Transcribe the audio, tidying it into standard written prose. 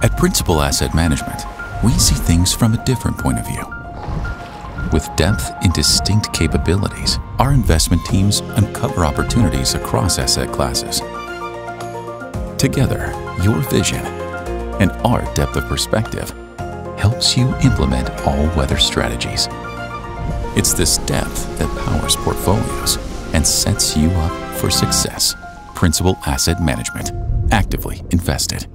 At Principal Asset Management, we see things from a different point of view. With depth in distinct capabilities, our investment teams uncover opportunities across asset classes. Together, your vision and our depth of perspective helps you implement all-weather strategies. It's this depth that powers portfolios and sets you up for success. Principal Asset Management. Actively invested.